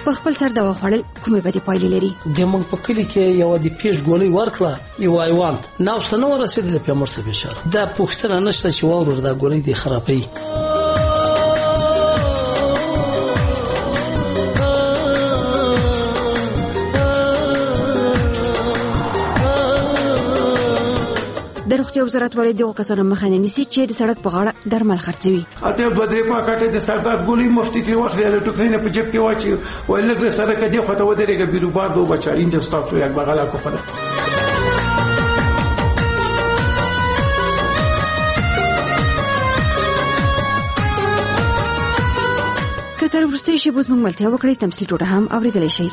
په خپل سر دوا خوړل کومې بدې پایلې لري؟ د موږ په کلی کې یو د پیش ګولۍ ورکړه یو حیوان نو څنګه ورسېد د پیمر څه بشار دا پوښتنه نشته چې واور دا ګولۍ دی خرابې. د روغتیا وزارت ولې دغه کسانو مخه نه نیسي چې د سړک په غاړه درمل خرڅوي؟ اته دوه درې پاکټه د سردار ګولۍ مفتي تی واخلې له ټوکرینه په جیب کې واچي وای لګره سره کدي خو ته ودرېږي بیروبار دو بچارین د ستاسو یک بغلا کو فله. کتر ورسته شی بوز موږ ملتیا وکړی تمثيل ټوټه هم اوریدل شي.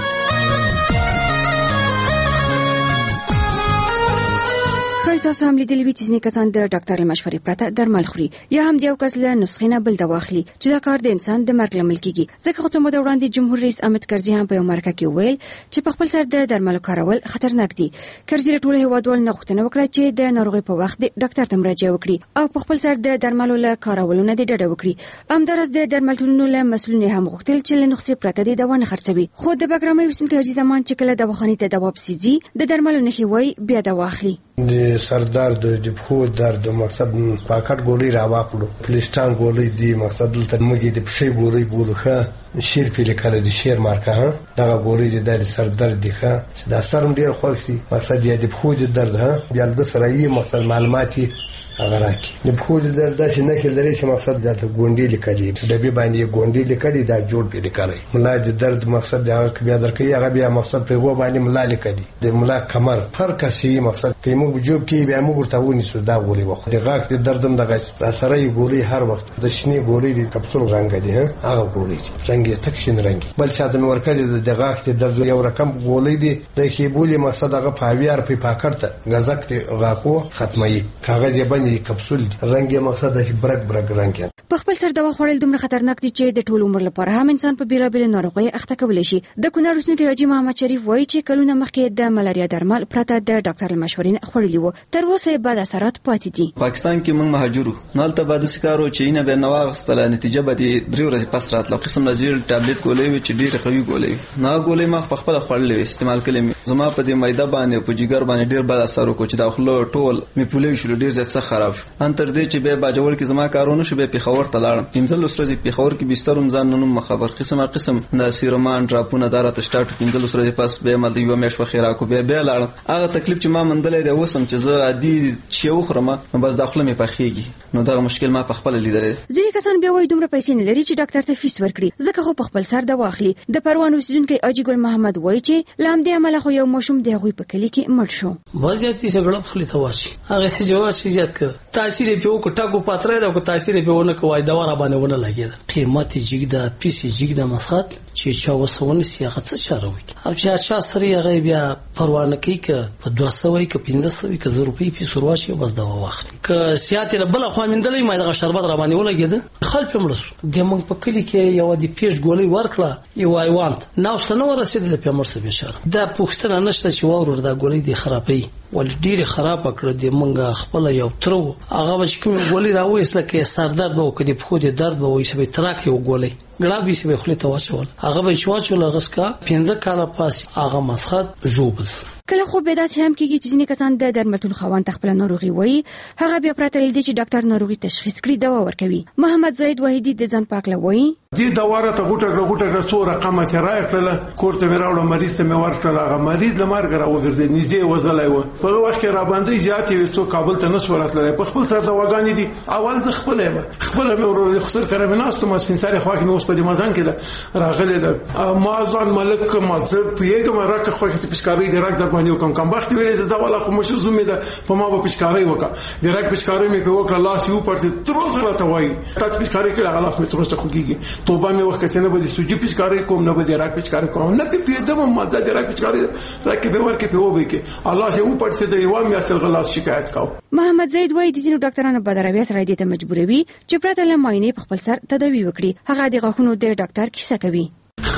تاسو هم لیدلی وی چې ځینې کسان د ډاکټر له مشورې پرته درمل خوري یا هم د یو کس له نسخې نه بل دوا اخلي چې دا کار د انسان د مرګ لامل کیږي. ځکه خو څه موده وړاندې جمهور رئیس حامد کرزي هم په یو مرکه کې ویل چې په خپل سر د درملو کارول خطرناک دي. کرزي له ټولو هیوادوالو نه غوښتنه وکړه چې د ناروغۍ په وخت د ډاکټر ته مراجعه وکړي او په خپل سر د درملو له کارولو نه ډډه وکړي. همدارس د درملتونونو له مسؤلینو هم غوښتل چې له نسخې پرته د دوا نه خرڅوي. خو د بګرامي حسین حاجي زمان چې کله دواخانې ته دوا پسیږي د درملو نښې وای بیا دوا اخلي. د سردار د پښو درد مقصد پاکټ ګولۍ راواخلو پلیسټان ګولۍ دی مقصد دلته موږ د پښې ګولۍ بولو ښه شیر پیل کړه د شیر مارکه ها دا ګولۍ د سر درد دی ښه دا سرم ډیر خوښي مقصد یې د پښو درد ها بیا د سره یې مقصد معلوماتي هغه راکې د پښو درد داسې نه کې لري چې مقصد د ګونډې لیکلي د بي باندې ګونډې لیکلي دا جوړ پیل کړي ملا د درد مقصد دا بیا درکې هغه بیا مقصد په و باندې ملا لیکلي د ملا کمر هر کسي مقصد کې موږ جوب کې بیا موږ ورته ونیسو دا ګولۍ وخت د غاښ د دردم د غاښ را سره یې ګولۍ هر وخت د شنی ګولۍ د کپسول رنګ دی هغه ګولۍ رنګ یې تک شین رنګ بل څه د ورکړي د غاښ د درد یو رقم ګولۍ دی د کې بولی مقصد هغه پاویار په پاکټ غزک غاکو ختمي کاغذ یې باندې کپسول رنګ یې مقصد د برګ رنګ په خپل سر دوا خوړل دومره خطرناک دي چې د ټول عمر لپاره هم انسان په بیلابیل ناروغیو اخته کولی شي. د کونړ اوسېدونکي حاجي محمد شریف وایي چې کلونه مخکې د ملاریا درمل پرته د ډاکټر له مشورې نه خوړلي وو تر اوسه یې بد اثرات پاتې دي. پاکستان کې موږ مهاجرو نالته بعد سکارو چې نه به نواغستله نتیجه به د 3 ورځې پس راتله قسم نظیر ټابلیټ ګولۍ چې ډیره قوي ګولۍ نه ګولۍ ما په خپل خوړلې استعمال کړې زما په دې مایده باندې په جګر باندې ډیر بد اثر وکړ چې داخله ټول می پولې شو ډیر ځکه خراب شو ان تر دې چې به باجوړ کې زما کارونه شو به پیښور ته لاړم 15 ورځې پیښور کې بسترم ځان نن مخبر قسم د سیرومان ډراپونه دارته سٹارټ 15 ورځې پس به مل یو مېش وخیرا کو به لاړم هغه تکلیف چې ما مندلې د وسم چې زه عادي چې وخرم بس داخله می پخېږي نو دا مشکل ما په خپل لیدل. ځینې کسان بیا وایي دومره پیسې نه لري چې ډاکټر ته فیس ورکړي ځکه خو په خپل سر دوا اخلي. د پروان اوسېدونکي اجي ګل محمد وایي چې لامدې عمل خو یو مشوم دی غوي په کلی کې مړ شو. وضعیتي څنګه خپل تواشي هغه جواب شي زیات کړ تاثیر په وکړه ټاکو پاتره دا کو تاثیر په ونه کوي دا ور باندې ونه لګید قیمت جګدا پیسې جګدا مسات چې چا وسونه سیاغه څه شاروي او چې چا سره هغه بیا پروانه کوي ک په 200 ک 1500 ک 1000 روپۍ په سرواشي بس دا وخت ک سیاته بل خو مندلې ما دا شربت را باندې ولګید خلف مړس د موږ په کلی کې یو د پیش ګولۍ ورکړه یو حیوان نو څنګه ورسېد د پیمر څه بشار دا پوښتنه نشته چې واور دا ګولۍ دی خرابې ول ډیره خراب کړ د منګه خپل یو ترو هغه چې کوم ګولۍ راوېسله کې سردار به کدي په خو دې درد به وې سبې تراک یو ګولۍ ګړه به سبې خپل تواچول هغه به چواچول غسکا 15 کاله پاس هغه مسخد جوبس کله خو به داسې هم کېږي چې ځینې کسان د درملتون خوان تخپل ناروغي وایي هغه بیا پراته لیدي چې ډاکټر ناروغي تشخیص کړي دوا ورکوي. محمد زید وحیدی د ځان پاک لوي دې دوا ته غوټه څو رقمه ترای کړل کوړه مې راوړل مریض ته مې ورکړل هغه مریض لمرګ راوګرځي نږدې وزلای و په وخت را باندې زیاتې وڅو کابل ته نسورتل په خپل سر دواګانی دي اول ځ خپل مې ورور خسر کړم ناستو ما سپینساري خو کې مې اوس په دې مازان کې راغلی ده مازان ملک مازه پیګه راکه خو چې پښکاري دی راک در باندې کوم کم وخت ویلې زه ولا خو مشو زميده په ما په پښکاري وکړه دی راک پښکاري مې په وکړه لاس یو پړته تروس راته وای تا پښکاري کې لاس مې تروس ته خوږي توبه مې وخت نه بده سوجي پښکاري کوم نه بده راک پښکاري کوم نه پیډم مازه دی راک پښکاري راکه به ورکه په وبې کې الله یو پړته دی و مې اصل غلاس شکایت کاو. محمد زید وای د ځینو ډاکټرانو بدروي سره دې ته مجبوروي چې پرته له معاینې په خپل سر تداوی وکړي. هغه د غاښونو د ډاکټر کیسه کوي.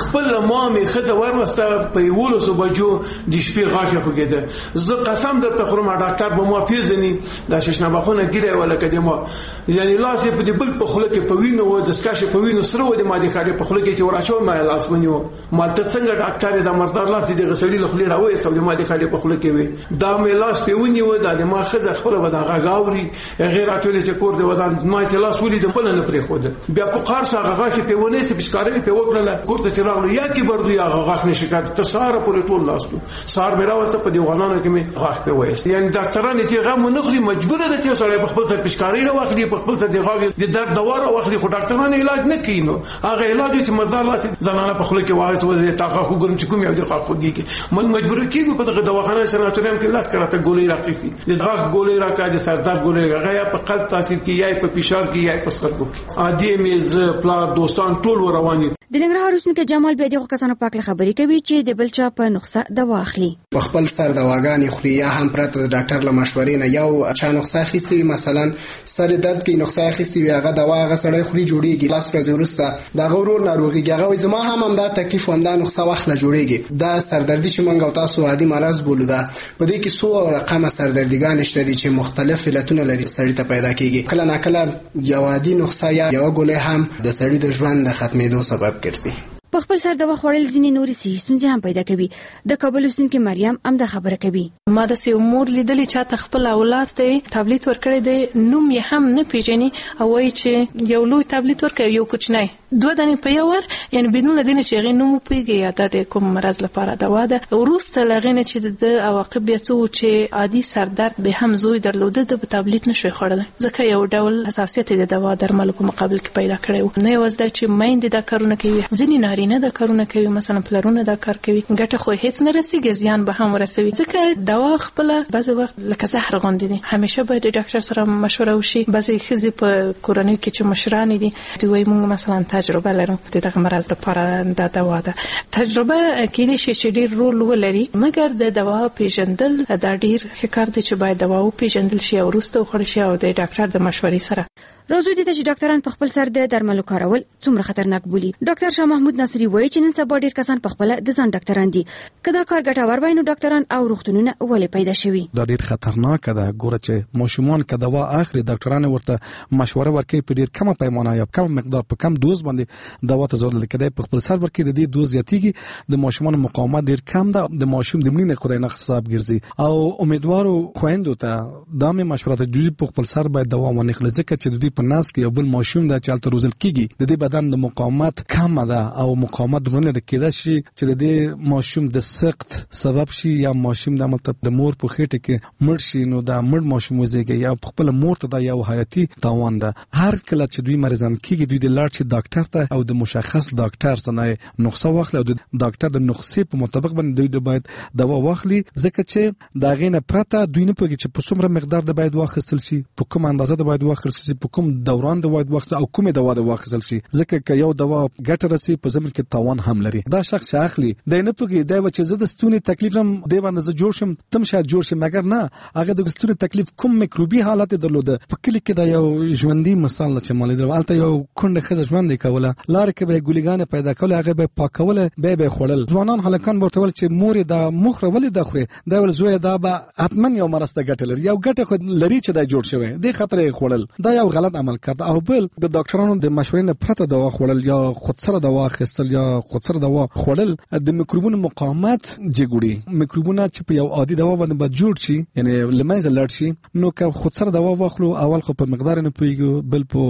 خپل مامې خته ورسته په 11 بجو د شپې غاښه خوګیده. زه قسم درته خورم ډاکټر به ما پیژني د ششنبخونه ګیره ولا کده ما یعنی لاس په دې بل په خله کې په وینو و د سکاشه په وینو سره و د ما د خاله په خله کې چې وراشو ما لاس ونیو مالته څنګه ډاکټر د مردار لاس دې غسړي لخلې راوي سو د ما د خاله په خله کې وي دا مې لاس په ونیو د ما خزه خپل و د غاوري غیر اتولې چې کور د ودان ما چې لاس ولې د خپل نه پرې خو بیا په قار سره غاښه په ونه سي بشکارې په وکړه کور ته چراغ یا کې بردو یا غاښ نشي کړ تر ساره په ټول لاس سار مې راوسته په دیوانانو کې مې غاښ په وایست یعنی ډاکټران چې غم نه خوري مجبور دي چې سره په خپل سر پشکاری راوخلي په خپل سر د غاښ د درد دوا راوخلي خو ډاکټران علاج نه کوي نو هغه علاج چې مردار لاس زنانه په خله کې وایست و د تاغه خو ګرم چې کوم یو د غاښ خوږي موږ مجبور کیږو په دغه دواخانه سناتوریوم کې لاس کراته ګولې راکړي د غاښ ګولې راکړي د سردرد ګولې راغیا په قلب تاثیر کوي یا په فشار کې یا په سترګو کې عادي میز پلا دوستان ټول رواني. د ننګرهار اوسنیکو جمال بیا دغه کسانو پاکله خبرې کوي چې د بل چا په نسخه دوا اخلي په خپل سر دواګانې خوري یا هم پرته د ډاکټر له مشورې نه یو چا نسخه اخیستي مثلا سر درد کې نسخه اخیستي وي هغه دوا هغه سړی خوري جوړیږي لاس ورځې وروسته دا غورور ناروغي هغه زما هم دا تکلیف ومدا نسخه واخله جوړیږي دا سردردي چې مونږ او تاسو عادي مرز بولو دا په دې کې څو رقمه سردردګان شته دي چې مختلف علتونه لري سړی ته پیدا کیږي کله ناکله یو عادي نسخه یا یو ګولې هم د سړی د ژوند د ختمېدو سبب ګرځي. په خپل سر دوا خوړل ځینې نورې صحي ستونزې هم پیدا کوي. د کابل اوسیدونکې مریم هم دا خبره کوي. ما د سې امور لیدلې چې ته خپل اولاد ته ټابلیټ ورکړې دی نوم یې هم نه پیژني او وایي چې یو لوی ټابلیټ ورکړي یو کوچنی 2 دانې په یو ور یعنی بدون لدینه چې غي نوم پیږي یا د کوم مرز لپاره دوا ده ورسته لغینه چې د عواقب بیا څه چې عادي سردرد به هم زوی درلوده د ټابلیټ نشوي خوړل ځکه یو ډول حساسیت د دوا درملو په مقابل کې پیدا کړي نه یوازې چې مایند دا کارونه کوي ځینې نارینه دا کارونه کوي مثلا پلرونه دا کار کوي ګټه خو هیڅ نه رسیږي زیان به هم ورسوي ځکه دوا خپل بعض وخت لکه زهر غوندي دي همیشه باید د ډاکټر سره مشوره وشي بعضی خزي په کورنۍ کې چې مشران دي دوی موږ مثلا تجربه لرو دغه مرز لپاره د دوا ده تجربه کېدای شي چې ډیر رول ولري مګر د دوا پیژندل دا ډیر ښه کار دی چې باید دوا پیژندل شي او وروسته وخوړل شي او د ډاکټر د مشورې سره راځو دي چې ډاکټران په خپل سر د درملو کارول څومره خطرناک بولي. ډاکټر شاه محمود ناصری وایي چې نن سبا ډیر کسان په خپل د ځان ډاکټران دي کدا کار ګټور وینو ډاکټران او روغتونونه ولې پیدا شوي دا ډیر خطرناک ده ګوره چې ماشومان کدا وا اخري ډاکټران ورته مشوره ورکوي په ډیر کم پیمانه یا کم مقدار په کم دوز باندې دوا ته ضرورت کده په خپل سر ورکوي د دې دوز زیاتیږي د ماشومان مقاومت ډیر کم ده د ماشوم د مړینې خدای نه حساب ګرځي او امیدوارو خويندو ته دا مې مشوره ده دوی په خپل سر باید دوا ونه خلک ځکه چې دوی په ناس کې یو بل ماشوم د چالت روزل کیږي د دې بدن د مقاومت کم ده او مقاومت درنه کېده شي چې د دې ماشوم د سقط سبب شي یا ماشوم د مطلب د مور په خېټه کې مړ شي نو دا مړ ماشوم وزيږي یا خپل مور ته دا یو حیاتي تاوان ده. هر کله چې دوی مریضان کیږي دوی د لاړ شي ډاکټر ته او د مشخص ډاکټر څخه نسخه واخلي او د ډاکټر د نسخې په مطابق باندې دوی باید دوا واخلي ځکه چې دا غینه پرته دوی نه پوهیږي چې په څومره مقدار د باید واخیستل شي په کوم اندازه د باید واخیستل شي په کوم دوران د باید واخیستل او کومه دوا د واخیستل شي ځکه چې یو دوا ګټه رسي په زمين کې تاوان هم لري. دا شخص اخلي د نه پوهیږي دا چې زه د ستوني تکلیف هم دی باندې زه جوړ شم تم شاید جوړ شم مګر نه هغه د ستوني تکلیف کوم میکروبي حالت درلوده په کلی کې دا یو ژوندۍ مثال چې مالې درالته یو کونډه خزه ژوند کوله لار کې به ګولګانې پیدا کول هغه به پاکوله به خړل ځوانان هلکان ورته ول چې مور دا مخره ولې د خوره دا ول زوی دا به حتمن یو مرسته ګټل یو ګټه خو لري چې دا جوړ شوی د خطر خړل دا یو غلط عمل کړ او بل د ډاکټرانو د مشورې نه پرته دوا خړل یا خود سره دوا خستل یا خود سره دوا خړل د میکروبونو مقاومت جګړي میکروبونه چې په یو عادي دوا باندې جوړ شي یعنی لمنځه لاړ شي نو که خود سره دوا واخلو اول خو په مقدار نه پويګو بل په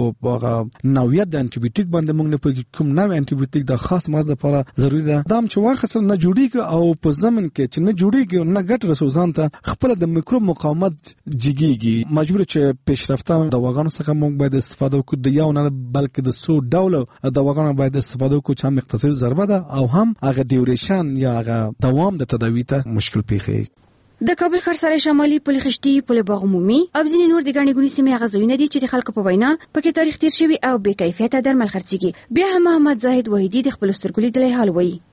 نوعیت د انټي بایوټیک باندې موږ نه پويګو کوم نوع انټي بایوټیک د خاص مرض لپاره ضروری ده دا چې واخصه نه جوړیږي او په زمن کې چې نه جوړیږي نه ګټ رسوزان ته خپل د میکروب مقاومت جګیږي مجبور چې پیشرفته دواګانو څخه موږ باید استفاده وکړو د یو نه بلکې د 100 ډول دواګانو باید استفاده وکړو چې هم اقتصادي ضربه ده او هم هغه ډیوریشن یا هغه دوام د تداوی ته مشکل پیښي. د کابل ښار سره شمالي پل خشتي پل باغ عمومي او ځینې نور د ګڼې ګونې سیمې غزوینه دي چې د خلکو په وینا پکې تاریخ تیر شوی او بې کیفیته درمل خرڅيږي. بیا هم محمد زاهد وحیدی د خپل سترګو لیدلې حال وایي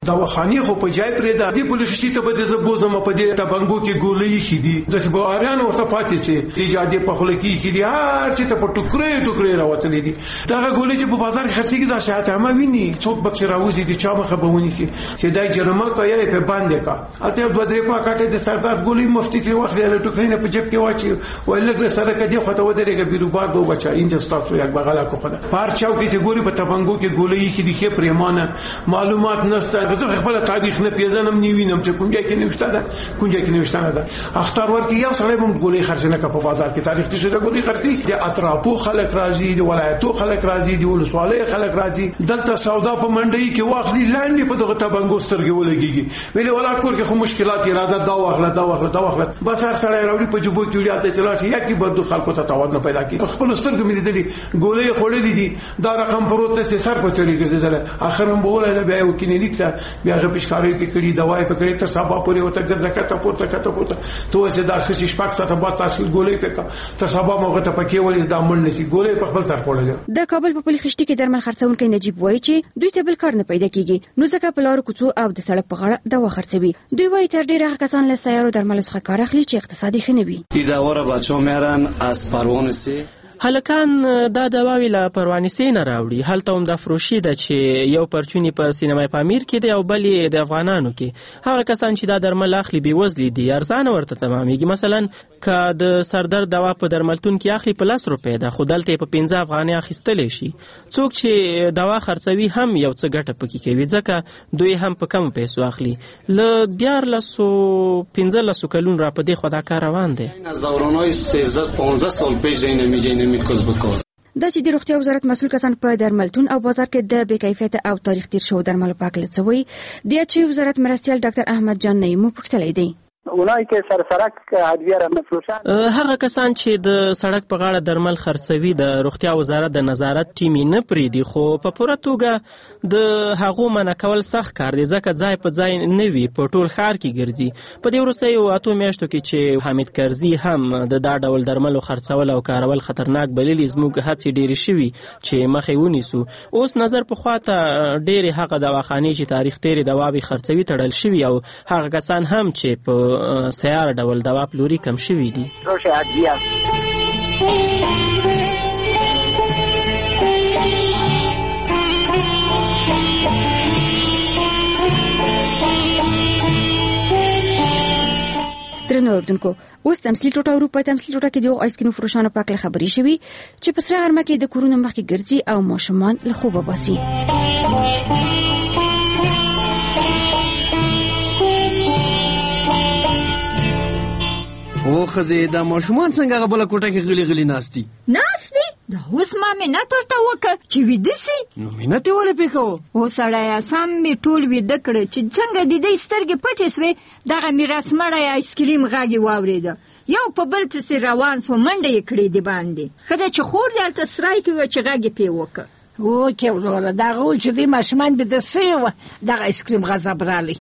دواخانه خو په جای پرې دا دی پولیسي ته به د زبوزم په دې تبنګو کې ګولې شي دي د سباريان ورته پاتې سي ایجادي په خله کې شي دي هر چې ته په ټوکرې راوتلې دي دا ګولې چې په بازار کې خرڅېږي دا شاته ما ویني څوک به راوځي دي چا مخه به ونی شي چې دای جرمه کوي په باندې کا اته دوه درې پاکټه د سردار ګولې مفتي کې وخت له ټوکرې نه په جيب کې واچي ولګ سره کدي خو ته ودرېږي بیروبار دوه بچا انځ ستاسو یک بغلا کو خدا هر چاو کې چې ګوري په تبنګو کې ګولې شي دي کې پریمانه معلومات نشته زه خپل تاریخ نه پیژنم نیوینم چې کوم ځای کې نوښته ده کوم ځای کې نوښته نه ده اختر ورکې یو سړی هم ګولې خرڅنه کا په بازار کې تاریخ ته شته ګولې خرڅي د اطرافو خلک راځي د ولایتو خلک راځي د ولسوالۍ خلک راځي دلته سودا په منډي کې واخلي لاندې په دغه تبنګو سترګې ولګيږي ویلې ولا کور کې خو مشکلات راځي دا واخله بس هر سړی راوړي په جوبو کې ویاته چلاشي یا کې بده خلکو ته توان نه پیدا کیږي خپل سترګې مې دي ګولې خورې دي دا رقم پروت ته سر په چلی ګرځیدل اخر هم بوله بیا یو کې نه لیکته بیا غو پښکاري کې کړي دوايي په کړي تر سبا پورې وته ګرځه کته پورته تو چې دا خصي شپږ ساعته بعد تحصیل ګولې پکا تر سبا موږ ته پکې ولې دا مړ نشي ګولې په خپل سر پړل د کابل په پلي خشتي کې درمل خرڅونکو نجیب وایي چې دوی ته بل کار نه پیدا کیږي نو ځکه په لارو کوڅو او د سړک په غاړه دوا خرڅوي دوی وایي تر ډیره کسان له سیارو درمل څخه کار اخلي چې اقتصادي خنوي دوا را بچو میرن از پروانسی هلکان دا دواوی له پروانسی نه راوړي هلته هم د فروشي د چې یو پرچونی په سینمای پامیر کې دی او بلې د افغانانو کې هغه کسان چې دا درمل اخلي بي وزلي دي ارزانه ورته تمامېږي مثلا که د سردرد دوا په درملتون کې اخلي په 10 روپۍ ده خو دلته په 15 افغانۍ اخیستلی شي څوک چې دوا خرڅوي هم یو څه ګټه پکې کوي ځکه دوی هم په کم پیسو اخلي له 15 کلونو را په دې خو دا کار روان دی زورانای 13-15 سال پیش نمیجه دا چې د روغتیا وزارت مسؤل کسان په درملتون او بازار کې د بې کیفیته او تاریخ تیر شو درملو په اړه څه وایي د چې وزارت مرستيال ډاکټر احمد جان نعیمو پوښتلی دی اونای کې سرسرک ادویه را مفروشان هغه کسان چې د سړک په غاړه درمل خرڅوي د روغتیا وزارت د نظارت ټیم نه پریدي خو په پوره توګه د هغو منع کول سخت کار دی ځکه ځای په ځای نه وي په ټول ښار کې ګرځي په دې وروستیو 8 میاشتو کې چې حامد کرزي هم د دا ډول درملو خرڅول او کارول خطرناک بللي زموږ هڅې ډېرې شوي چې مخې ونیسو اوس نظر په خواته ډېرې هغه دواخانې چې تاریخ تیرې دواوې خرڅوي تړل شوي او هغه کسان هم چې په سیار ډول دوا پلوري کم شوي دي روشه ادویه درنو اوردونکو اوس تمثيل ټوټه اروپا تمثيل ټوټه کې د آیسکریم فروشانو په اړه خبرې شوي چې په سره غرمه کې د کورونو مخ کې ګرځي او ماشومان له خوبه باسي او خزه دا ماشومان څنګه غبل کوټه کې غلي ناشتي دا اوس ما مینت ورته وکړ چې ویده سي نو مینت ولې پکاو او سړی سم می ټول ویده کړ چې څنګه د دې سترګې پټې سوې دغه میراث مړی آیسکریم غاږی واورېده یو په بل پسې روان سو منډه یې کړې دی باندې خدای چې خور دې الته سرای کې و چې غاږی پی وکړ او کې وروره دغه چې دې ماشومان به د سیو دغه آیسکریم غضب رالی